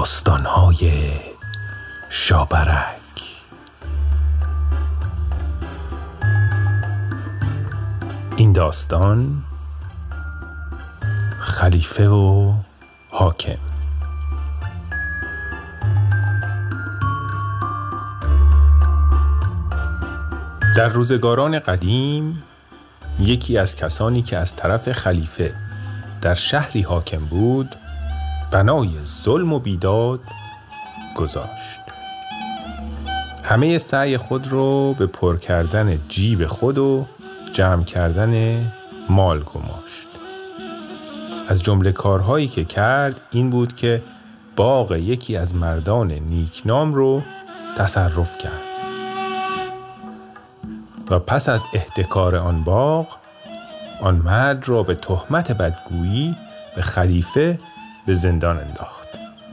داستان‌های شابرک. این داستان خلیفه و حاکم. در روزگاران قدیم یکی از کسانی که از طرف خلیفه در شهری حاکم بود بنای ظلم و بیداد گذاشت. همه سعی خود رو به پر کردن جیب خود و جمع کردن مال گماشت. از جمله کارهایی که کرد این بود که باغ یکی از مردان نیکنام رو تصرف کرد و پس از احتکار آن باغ آن مرد را به تهمت بدگویی به خلیفه به زندان انداخت.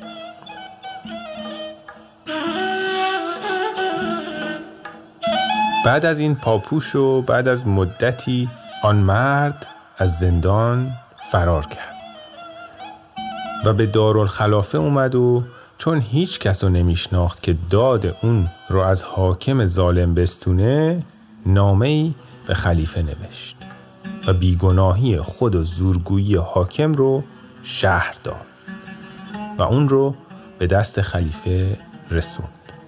بعد از این پاپوش و بعد از مدتی آن مرد از زندان فرار کرد و به دارالخلافه اومد و چون هیچ کس رو نمیشناخت که داد اون رو از حاکم ظالم بستونه، نامه‌ای به خلیفه نوشت و بیگناهی خود و زورگویی حاکم رو شرح داد و اون رو به دست خلیفه رسوند.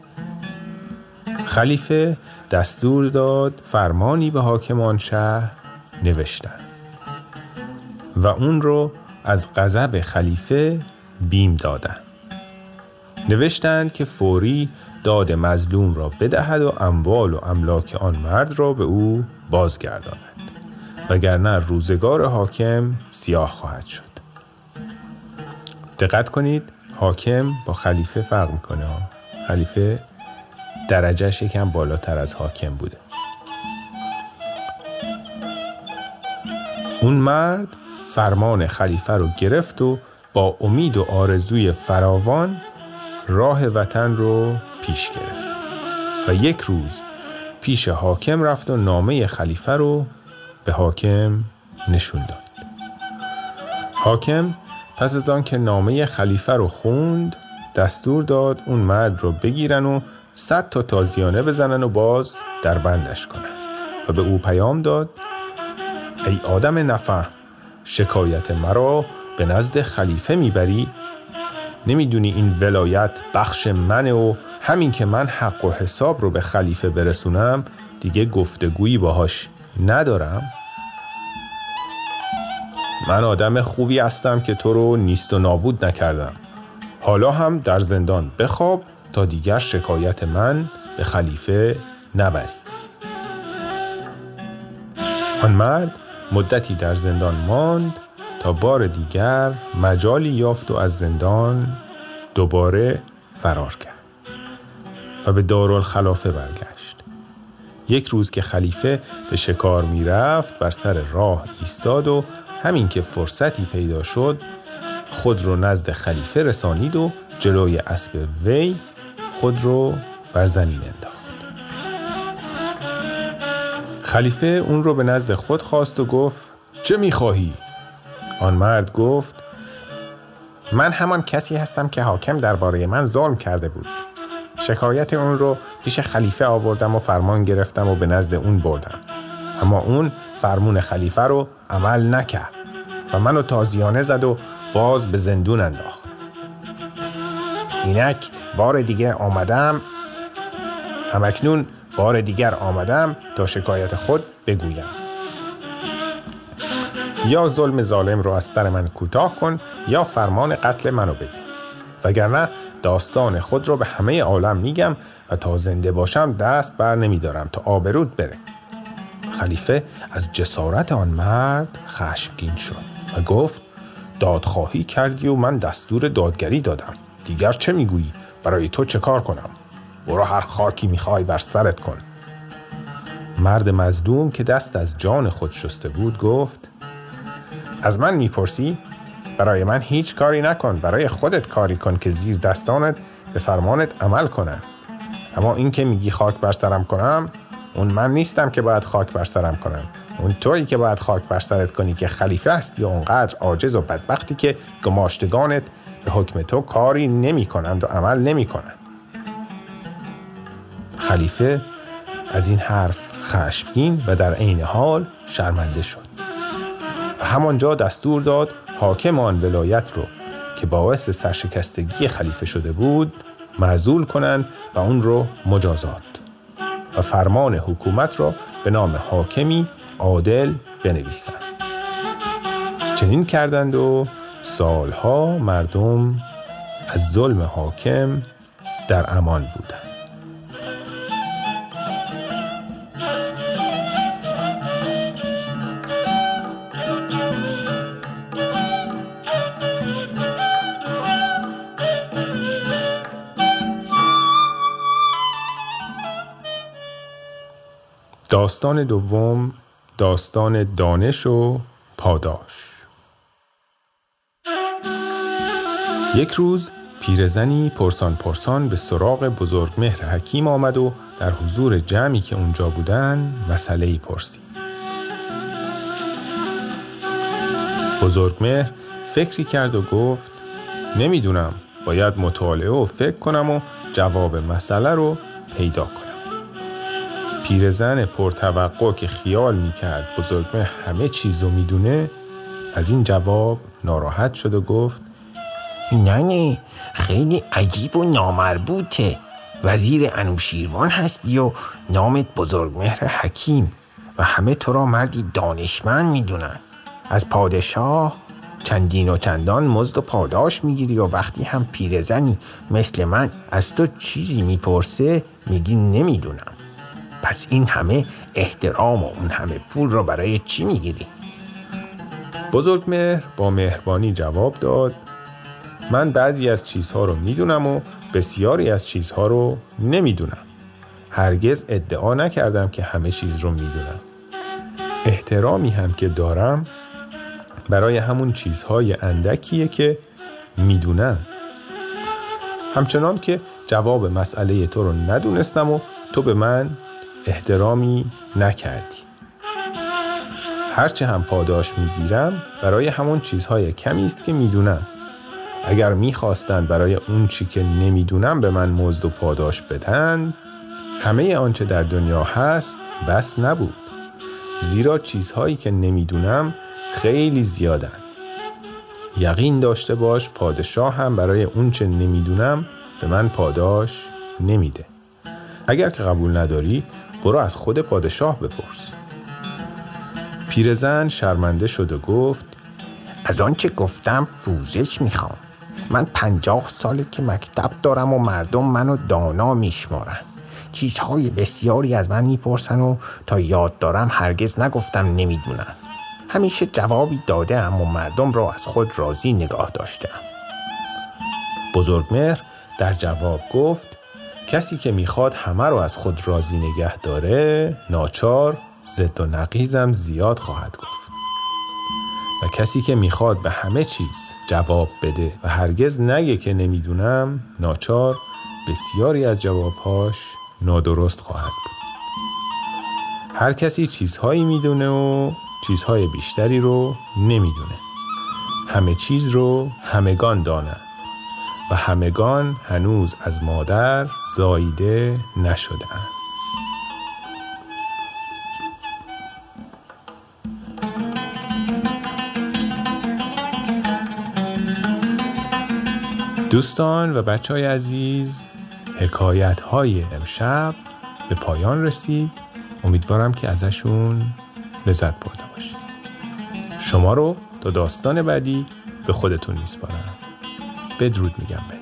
خلیفه دستور داد فرمانی به حاکم آن شهر نوشتن و اون رو از غضب خلیفه بیم دادن. نوشتند که فوری داد مظلوم را بدهد و اموال و املاک آن مرد را به او بازگرداند، وگرنه روزگار حاکم سیاه خواهد شد. دقت کنید، حاکم با خلیفه فرق میکنه. خلیفه درجهش یکم بالاتر از حاکم بوده. اون مرد فرمان خلیفه رو گرفت و با امید و آرزوی فراوان راه وطن رو پیش گرفت و یک روز پیش حاکم رفت و نامه خلیفه رو به حاکم نشون داد. حاکم پس از آن که نامه خلیفه رو خوند دستور داد اون مرد رو بگیرن و 100 تا تازیانه بزنن و باز در بندش کنن و به او پیام داد: ای آدم نفهم، شکایت مرا به نزد خلیفه میبری؟ نمیدونی این ولایت بخش منه و همین که من حق و حساب رو به خلیفه برسونم دیگه گفتگویی باهاش ندارم؟ من آدم خوبی هستم که تو رو نیست و نابود نکردم. حالا هم در زندان بخواب تا دیگر شکایت من به خلیفه نبری. آن مرد مدتی در زندان ماند تا بار دیگر مجالی یافت و از زندان دوباره فرار کرد و به دارالخلافه برگشت. یک روز که خلیفه به شکار می رفت بر سر راه ایستاد و همین که فرصتی پیدا شد خود رو نزد خلیفه رسانید و جلوی اسب وی خود رو بر زمین انداخت. خلیفه اون رو به نزد خود خواست و گفت: چه می‌خواهی؟ آن مرد گفت: من همان کسی هستم که حاکم درباره من ظلم کرده بود. شکایت اون رو پیش خلیفه آوردم و فرمان گرفتم و به نزد اون بردم، اما اون فرمون خلیفه رو عمل نکرد و منو تازیانه زد و باز به زندون انداخت. اینک بار دیگه آمدم، همکنون بار دیگر آمدم تا شکایت خود بگویم. یا ظلم ظالم رو از سر من کوتاه کن یا فرمان قتل منو بده، وگرنه داستان خود رو به همه عالم میگم و تا زنده باشم دست بر نمیدارم تا آبرود بره. خلیفه از جسارت آن مرد خشمگین شد و گفت: دادخواهی کردی و من دستور دادگری دادم، دیگر چه میگویی؟ برای تو چه کار کنم؟ برو هر خاکی میخوای بر سرت کن. مرد مظلوم که دست از جان خود شسته بود گفت: از من میپرسی؟ برای من هیچ کاری نکن، برای خودت کاری کن که زیر دستانت به فرمانت عمل کنن. اما این که میگی خاک بر سرم کنم، اون من نیستم که باید خاک بر سرم کنم. اون تویی که باید خاک بر سرت کنی که خلیفه هستی و اونقدر عاجز و بدبختی که گماشتگانت به حکم تو کاری نمی کنند و عمل نمی کنند. خلیفه از این حرف خشمگین و در عین حال شرمنده شد و همانجا دستور داد حاکم آن ولایت رو که باعث سرشکستگی خلیفه شده بود معزول کنند و اون رو مجازات و فرمان حکومت را به نام حاکمی عادل بنویسند. چنین کردند و سالها مردم از ظلم حاکم در امان بودند. داستان دوم، داستان دانش و پاداش. یک روز پیرزنی پرسان به سراغ بزرگمهر حکیم آمد و در حضور جمعی که اونجا بودن مسئله‌ای پرسید. بزرگمهر فکری کرد و گفت نمیدونم، باید مطالعه و فکر کنم و جواب مسئله رو پیدا کنم. پیرزن پرتوقع که خیال میکرد بزرگمهر همه چیز رو میدونه از این جواب ناراحت شد و گفت نه خیلی عجیب و نامربوطه. وزیر انوشیروان هستی و نامت بزرگمهر حکیم و همه تو را مردی دانشمند میدونن. از پادشاه چندین و چندان مزد و پاداش میگیری و وقتی هم پیرزنی مثل من از تو چیزی میپرسه میگی نمیدونم. پس این همه احترام و اون همه پول را برای چی میگیری؟ بزرگمهر با مهربانی جواب داد من بعضی از چیزها رو میدونم و بسیاری از چیزها رو نمیدونم. هرگز ادعا نکردم که همه چیز رو میدونم. احترامی هم که دارم برای همون چیزهای اندکیه که میدونم. همچنان که جواب مسئله تو رو ندونستم و تو به من احترامی نکردی. هرچه هم پاداش میگیرم برای همون چیزهای کمی است که میدونم. اگر میخواستند برای اون چی که نمیدونم به من مزد و پاداش بدن، همه آنچه در دنیا هست بس نبود. زیرا چیزهایی که نمیدونم خیلی زیادن. یقین داشته باش پادشاه هم برای اون چه نمیدونم به من پاداش نمیده. اگر که قبول نداری برو از خود پادشاه بپرس. پیرزن شرمنده شد و گفت از آن چه گفتم پوزش میخوام. من 50 ساله که مکتب دارم و مردم منو دانا میشمارن. چیزهای بسیاری از من میپرسن و تا یاد دارم هرگز نگفتم نمیدونم. همیشه جوابی داده ام و مردم را از خود راضی نگاه داشتم. بزرگمهر در جواب گفت کسی که میخواد همه رو از خود راضی نگه داره ناچار ضد و نقیضم زیاد خواهد گفت و کسی که میخواد به همه چیز جواب بده و هرگز نگه که نمیدونم ناچار بسیاری از جوابهاش نادرست خواهد بود. هر کسی چیزهایی میدونه و چیزهای بیشتری رو نمیدونه. همه چیز رو همگان دانند و همگان هنوز از مادر زاییده نشدند. دوستان و بچه‌های عزیز، حکایت‌های امشب به پایان رسید. امیدوارم که ازشون لذت برده باشید. شما رو تا داستان بعدی به خودتون میسپارم. بدرود میگم بهتون.